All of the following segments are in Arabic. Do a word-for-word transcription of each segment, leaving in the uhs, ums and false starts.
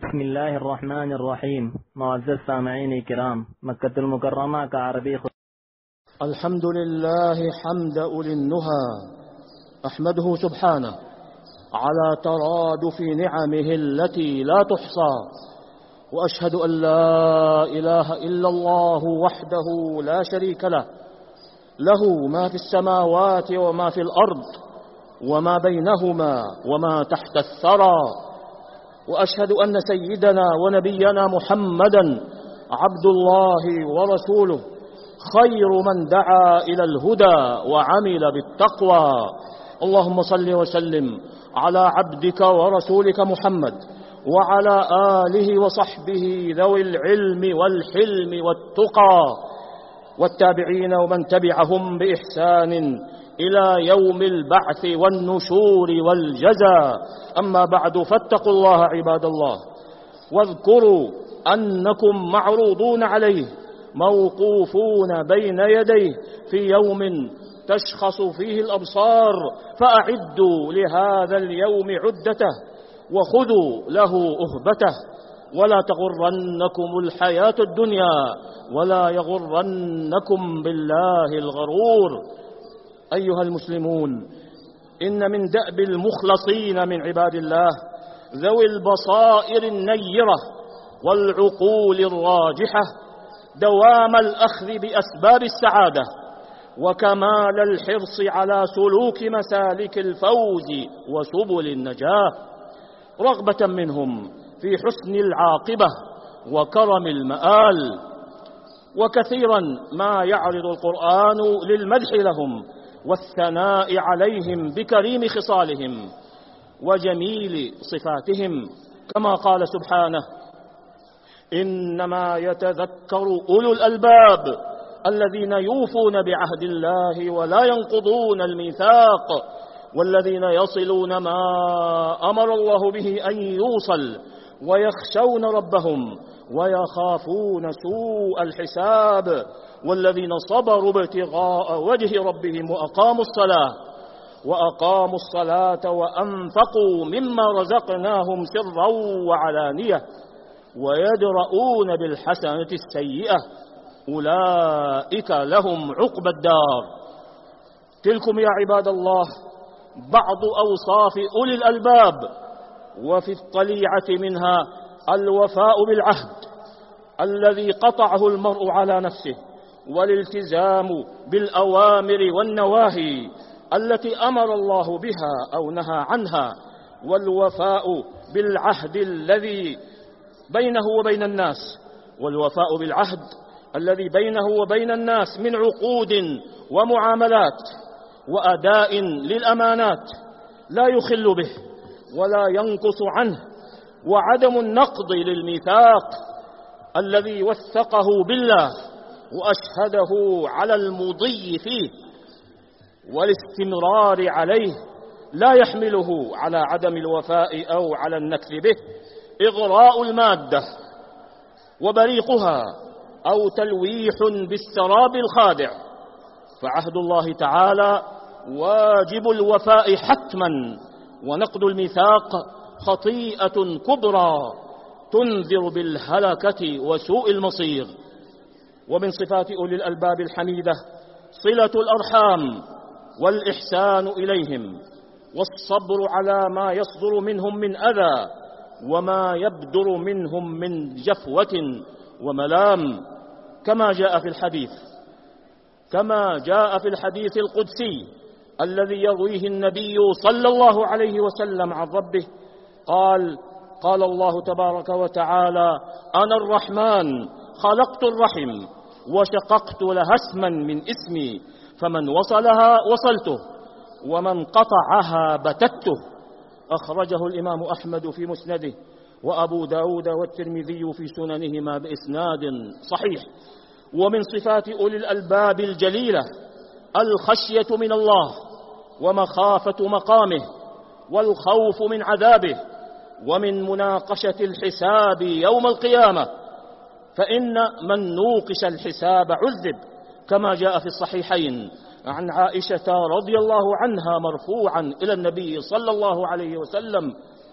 بسم الله الرحمن الرحيم. معزز سامعين كرام، مكة المكرمة كعربي خ... الحمد لله حمد أولي النهى، أحمده سبحانه على ترادف نعمه التي لا تحصى، وأشهد أن لا إله إلا الله وحده لا شريك له، له ما في السماوات وما في الأرض وما بينهما وما تحت الثرى، وأشهد أن سيدنا ونبينا محمدا عبد الله ورسوله، خير من دعا إلى الهدى وعمل بالتقوى. اللهم صل وسلم على عبدك ورسولك محمد وعلى آله وصحبه ذوي العلم والحلم والتقى، والتابعين ومن تبعهم بإحسان إلى يوم البعث والنشور والجزاء. أما بعد، فاتقوا الله عباد الله، واذكروا أنكم معروضون عليه، موقوفون بين يديه في يوم تشخص فيه الأبصار، فأعدوا لهذا اليوم عدته وخذوا له أهبته، ولا تغرنكم الحياة الدنيا ولا يغرنكم بالله الغرور. أيها المسلمون، إن من دأب المخلصين من عباد الله ذوي البصائر النيرة والعقول الراجحة دوام الأخذ بأسباب السعادة وكمال الحرص على سلوك مسالك الفوز وسبل النجاة، رغبة منهم في حسن العاقبة وكرم المآل. وكثيرا ما يعرض القرآن للمدح لهم والثناء عليهم بكريم خصالهم وجميل صفاتهم، كما قال سبحانه: إنما يتذكر أولو الألباب الذين يوفون بعهد الله ولا ينقضون الميثاق والذين يصلون ما أمر الله به أن يوصل ويخشون ربهم ويخافون سوء الحساب والذين صبروا ابتغاء وجه ربهم وأقاموا الصلاة وأقاموا الصلاة وأنفقوا مما رزقناهم سرا وعلانية ويدرؤون بالحسنة السيئة أولئك لهم عقبى الدار. تلكم يا عباد الله بعض أوصاف أولي الألباب، وفي الطليعة منها الوفاء بالعهد الذي قطعه المرء على نفسه، والالتزام بالأوامر والنواهي التي أمر الله بها أو نهى عنها، والوفاء بالعهد الذي بينه وبين الناس والوفاء بالعهد الذي بينه وبين الناس من عقود ومعاملات وأداء للأمانات لا يخل به ولا ينقص عنه، وعدم النقض للميثاق الذي وثقه بالله وأشهده على المضي فيه، والاستمرار عليه لا يحمله على عدم الوفاء أو على النكث به إغراء المادة وبريقها أو تلويح بالسراب الخادع، فعهد الله تعالى واجب الوفاء حتما، ونقض الميثاق خطيئة كبرى تنذر بالهلكة وسوء المصير. ومن صفات أولي الألباب الحميدة صلة الأرحام والإحسان إليهم والصبر على ما يصدر منهم من أذى وما يبدر منهم من جفوة وملام، كما جاء في الحديث كما جاء في الحديث القدسي الذي يرويه النبي صلى الله عليه وسلم عن ربه قال: قال الله تبارك وتعالى: أنا الرحمن خلقت الرحم وشققت لها اسما من اسمي، فمن وصلها وصلته ومن قطعها بتته. أخرجه الإمام أحمد في مسنده، وأبو داود والترمذي في سننهما بإسناد صحيح. ومن صفات أولي الألباب الجليلة الخشية من الله ومخافة مقامه والخوف من عذابه ومن مناقشة الحساب يوم القيامة، فإن من نوقش الحساب عذب، كما جاء في الصحيحين عن عائشة رضي الله عنها مرفوعا إلى النبي صلى الله عليه وسلم: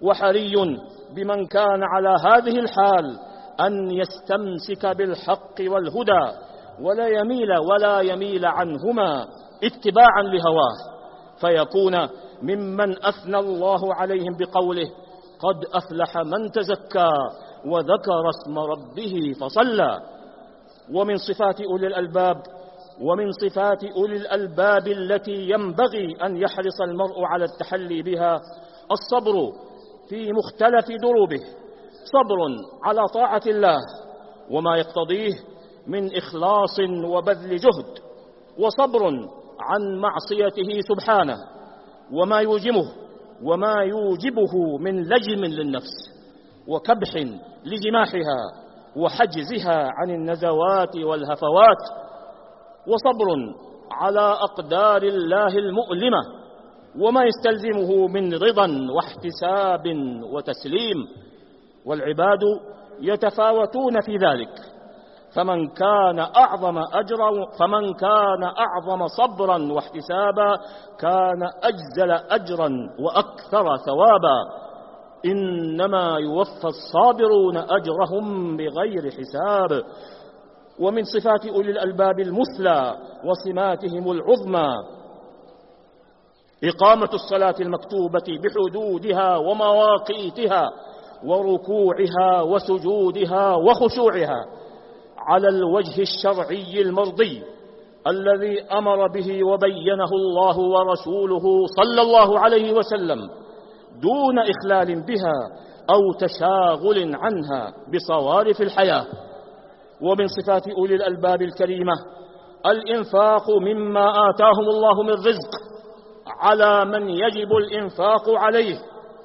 وحري بمن كان على هذه الحال أن يستمسك بالحق والهدى ولا يميل ولا يميل عنهما اتباعا لهواه، فيكون ممن أثنى الله عليهم بقوله: قد أفلح من تزكى وذكر اسم ربه فصلى. ومن صفات أولي الألباب ومن صفات أولي الألباب التي ينبغي أن يحرص المرء على التحلي بها الصبر في مختلف دروبه، صبر على طاعة الله وما يقتضيه من إخلاص وبذل جهد، وصبر عن معصيته سبحانه وما يوجمه وما يوجبه من لجم للنفس وكبح لجماحها وحجزها عن النزوات والهفوات، وصبر على أقدار الله المؤلمة وما يستلزمه من رضا واحتساب وتسليم، والعباد يتفاوتون في ذلك، فمن كان أعظم أجرا فمن كان أعظم صبرا واحتسابا كان أجزل أجرا وأكثر ثوابا، إنما يوفى الصابرون أجرهم بغير حساب. ومن صفات أولي الألباب المثلى وسماتهم العظمى إقامة الصلاة المكتوبة بحدودها ومواقيتها وركوعها وسجودها وخشوعها على الوجه الشرعي المرضي الذي أمر به وبينه الله ورسوله صلى الله عليه وسلم، دون إخلال بها أو تشاغل عنها بصوارف الحياة. ومن صفات أولي الألباب الكريمة الإنفاق مما آتاهم الله من رزق على من يجب الإنفاق عليه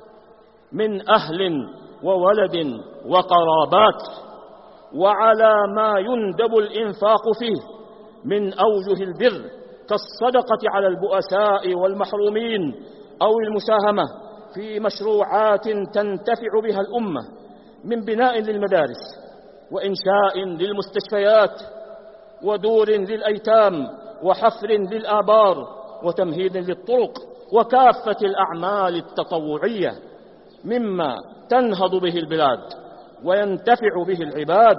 من أهل وولد وقرابات، وعلى ما يندب الإنفاق فيه من أوجه البر كالصدقة على البؤساء والمحرومين أو المساهمة في مشروعات تنتفع بها الأمة من بناء للمدارس وإنشاء للمستشفيات ودور للأيتام وحفر للآبار وتمهيد للطرق وكافة الأعمال التطوعية مما تنهض به البلاد وينتفع به العباد،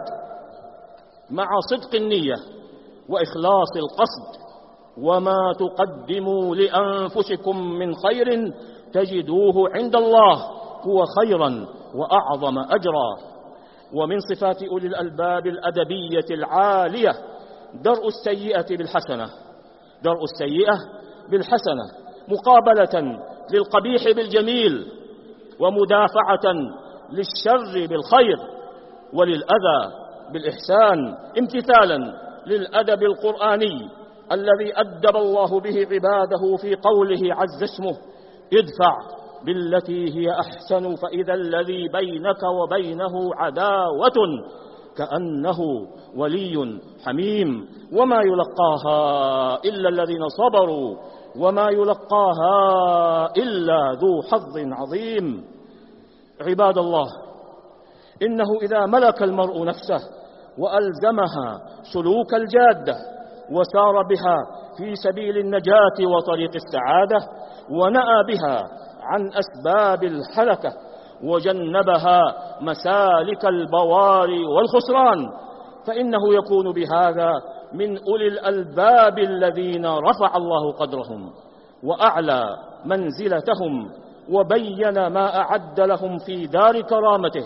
مع صدق النية وإخلاص القصد. وما تقدموا لأنفسكم من خير تجدوه عند الله هو خيرا وأعظم أجرا. ومن صفات أولي الألباب الأدبية العالية درء السيئة بالحسنة درء السيئة بالحسنة مقابلة للقبيح بالجميل ومدافعة للشر بالخير وللأذى بالإحسان، امتثالا للأدب القرآني الذي أدب الله به عباده في قوله عز اسمه: ادفع بالتي هي أحسن فإذا الذي بينك وبينه عداوة كأنه ولي حميم، وما يلقاها إلا الذين صبروا وما يلقاها إلا ذو حظ عظيم. عباد الله، إنه إذا ملك المرء نفسه وألزمها سلوك الجادة وسار بها في سبيل النجاة وطريق السعادة ونأى بها عن أسباب الحلكة وجنبها مسالك البوار والخسران، فإنه يكون بهذا من أولي الألباب الذين رفع الله قدرهم وأعلى منزلتهم وبين ما أعد لهم في دار كرامته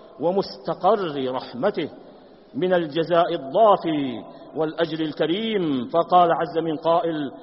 ومستقر رحمته من الجزاء الضافي والأجر الكريم. فقال عز من قائل: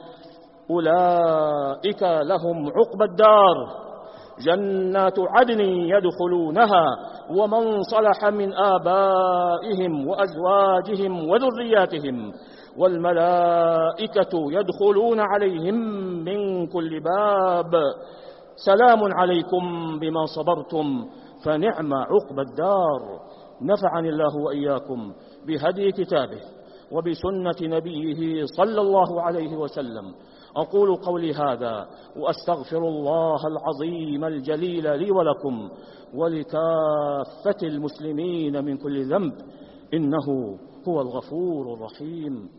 أولئك لهم عقبى الدار جنات عدن يدخلونها ومن صلح من آبائهم وأزواجهم وذرياتهم والملائكة يدخلون عليهم من كل باب سلام عليكم بما صبرتم فنعم عقبى الدار. نفعني الله وإياكم بهدي كتابه وبسنة نبيه صلى الله عليه وسلم. أقول قولي هذا وأستغفر الله العظيم الجليل لي ولكم ولكافة المسلمين من كل ذنب، إنه هو الغفور الرحيم.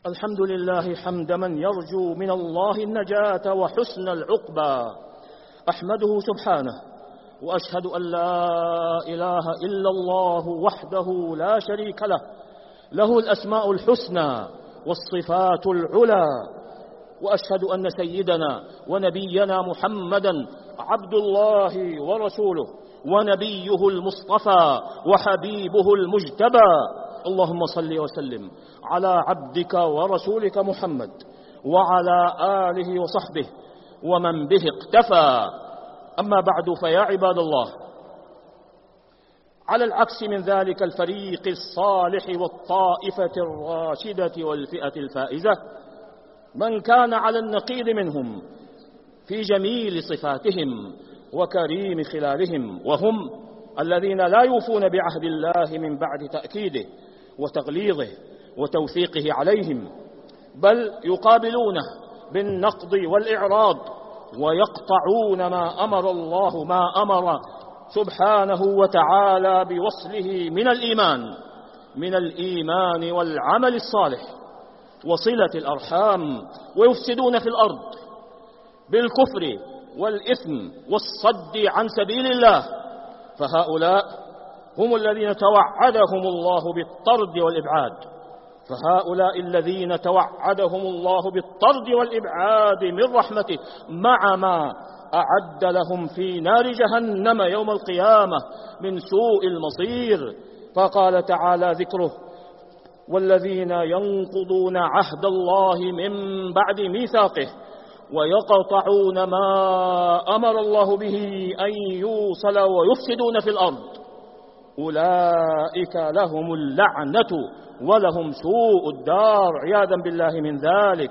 الحمد لله حمد من يرجو من الله النجاة وحسن العقبى. أحمده سبحانه وأشهد أن لا إله إلا الله وحده لا شريك له، له الأسماء الحسنى والصفات العلى. وأشهد أن سيدنا ونبينا محمدا عبد الله ورسوله ونبيه المصطفى وحبيبه المجتبى. اللهم صل وسلم على عبدك ورسولك محمد وعلى آله وصحبه ومن به اقتفى. أما بعد، فيا عباد الله، على العكس من ذلك الفريق الصالح والطائفة الراشدة والفئة الفائزة من كان على النقيض منهم في جميل صفاتهم وكريم خلالهم، وهم الذين لا يوفون بعهد الله من بعد تأكيده وتغليظه وتوثيقه عليهم، بل يقابلونه بالنقض والإعراض ويقطعون ما أمر الله ما أمر سبحانه وتعالى بوصله من الإيمان من الإيمان والعمل الصالح وصلة الأرحام، ويفسدون في الأرض بالكفر والإثم والصد عن سبيل الله. فهؤلاء هم الذين توعدهم الله بالطرد والإبعاد فهؤلاء الذين توعدهم الله بالطرد والإبعاد من رحمته، مع ما أعد لهم في نار جهنم يوم القيامة من سوء المصير. فقال تعالى ذكره: والذين ينقضون عهد الله من بعد ميثاقه ويقطعون ما أمر الله به أن يوصل ويفسدون في الأرض أولئك لهم اللعنة ولهم سوء الدار، عياذا بالله من ذلك.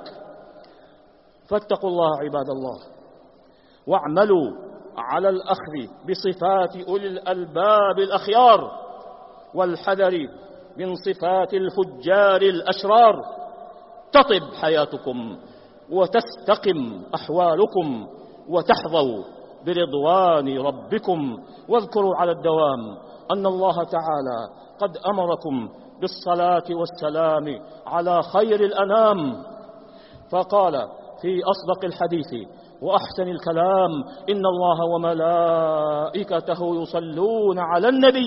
فاتقوا الله عباد الله، واعملوا على الأخذ بصفات أولي الألباب الأخيار والحذر من صفات الفجار الأشرار، تطب حياتكم وتستقم أحوالكم وتحظوا برضوان ربكم. واذكروا على الدوام أن الله تعالى قد أمركم بالصلاة والسلام على خير الأنام، فقال في أصدق الحديث وأحسن الكلام: إن الله وملائكته يصلون على النبي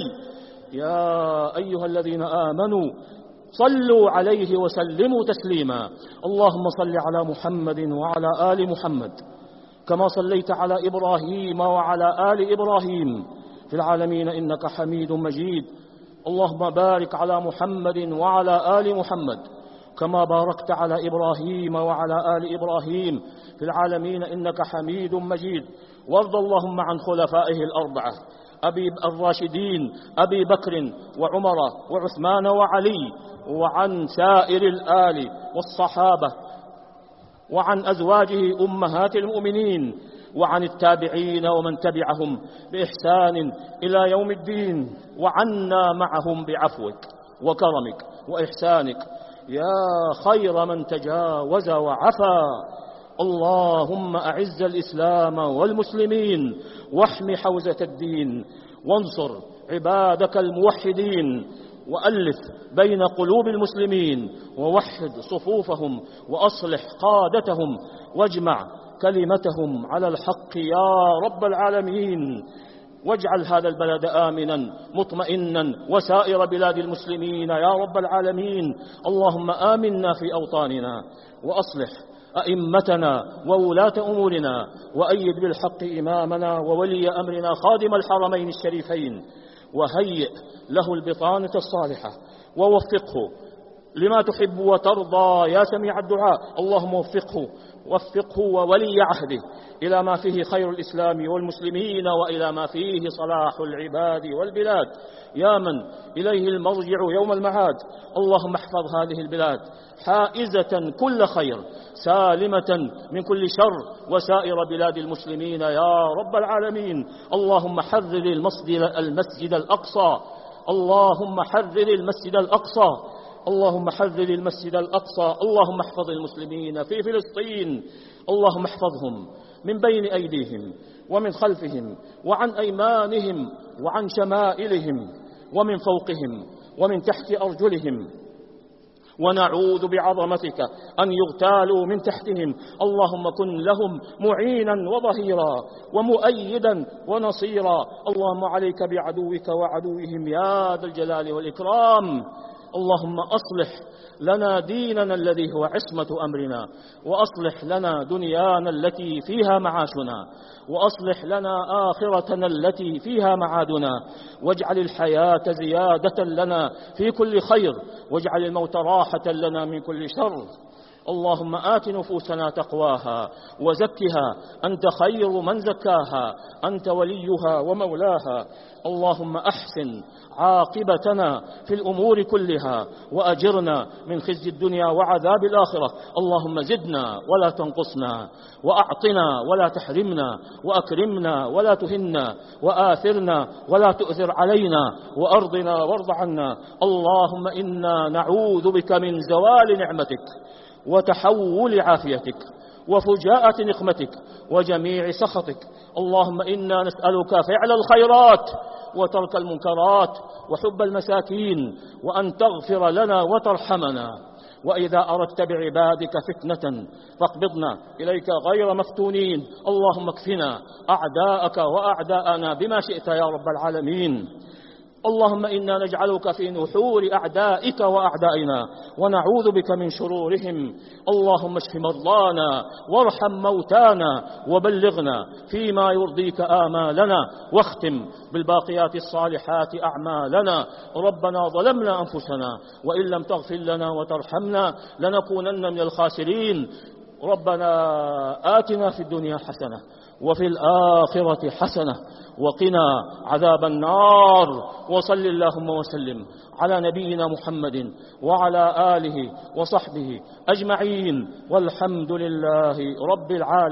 يا أيها الذين آمنوا صلوا عليه وسلموا تسليما. اللهم صل على محمد وعلى آل محمد كما صليت على إبراهيم وعلى آل إبراهيم في العالمين إنك حميد مجيد. اللهم بارك على محمد وعلى آل محمد كما باركت على إبراهيم وعلى آل إبراهيم في العالمين إنك حميد مجيد. وارض اللهم عن خلفائه الأربعة أبي الراشدين أبي بكر وعمر وعثمان وعلي، وعن سائر الآل والصحابة، وعن أزواجه أمهات المؤمنين، وعن التابعين ومن تبعهم بإحسان إلى يوم الدين، وعنا معهم بعفوك وكرمك وإحسانك يا خير من تجاوز وعفا. اللهم أعز الإسلام والمسلمين واحم حوزة الدين، وانصر عبادك الموحدين، وألف بين قلوب المسلمين، ووحد صفوفهم، وأصلح قادتهم، واجمع كلمتهم على الحق يا رب العالمين. واجعل هذا البلد آمنا مطمئنا وسائر بلاد المسلمين يا رب العالمين. اللهم آمنا في أوطاننا، وأصلح أئمتنا وولاة أمورنا، وأيد بالحق إمامنا وولي أمرنا خادم الحرمين الشريفين، وهيئ له البطانة الصالحة، ووفقه لما تحب وترضى يا سميع الدعاء. اللهم وفقه وفقه وولي عهده إلى ما فيه خير الإسلام والمسلمين، وإلى ما فيه صلاح العباد والبلاد، يا من إليه المرجع يوم المعاد. اللهم احفظ هذه البلاد حائزة كل خير، سالمة من كل شر، وسائر بلاد المسلمين يا رب العالمين. اللهم حرر المسجد, المسجد الأقصى اللهم حرر المسجد الأقصى اللهم حرر المسجد الأقصى. اللهم احفظ المسلمين في فلسطين، اللهم احفظهم من بين أيديهم ومن خلفهم وعن أيمانهم وعن شمائلهم ومن فوقهم ومن تحت أرجلهم. ونعوذ بعظمتك أن يغتالوا من تحتهم. اللهم كن لهم معينا وظهيرا ومؤيدا ونصيرا. اللهم عليك بعدوك وعدوهم يا ذا الجلال والإكرام. اللهم أصلح لنا ديننا الذي هو عصمة أمرنا، وأصلح لنا دنيانا التي فيها معاشنا، وأصلح لنا آخرتنا التي فيها معادنا، واجعل الحياة زيادة لنا في كل خير، واجعل الموت راحة لنا من كل شر. اللهم آت نفوسنا تقواها وزكها أنت خير من زكاها، أنت وليها ومولاها. اللهم أحسن عاقبتنا في الأمور كلها، وأجرنا من خزي الدنيا وعذاب الآخرة. اللهم زدنا ولا تنقصنا، وأعطنا ولا تحرمنا، وأكرمنا ولا تهنا، وآثرنا ولا تؤثر علينا، وأرضنا وارض عنا. اللهم إنا نعوذ بك من زوال نعمتك وتحول عافيتك وفجاءة نقمتك وجميع سخطك. اللهم إنا نسألك فعل الخيرات وترك المنكرات وحب المساكين، وأن تغفر لنا وترحمنا. وإذا أردت بعبادك فتنة فاقبضنا إليك غير مفتونين. اللهم اكفنا أعداءك وأعداءنا بما شئت يا رب العالمين. اللهم إنا نجعلك في نحور أعدائك وأعدائنا، ونعوذ بك من شرورهم. اللهم اشف مرضانا وارحم موتانا، وبلغنا فيما يرضيك آمالنا، واختم بالباقيات الصالحات أعمالنا. ربنا ظلمنا أنفسنا وإن لم تغفر لنا وترحمنا لنكونن من الخاسرين. ربنا آتنا في الدنيا حسنة وفي الآخرة حسنة وقنا عذاب النار. وصل اللهم وسلم على نبينا محمد وعلى آله وصحبه أجمعين، والحمد لله رب العالمين.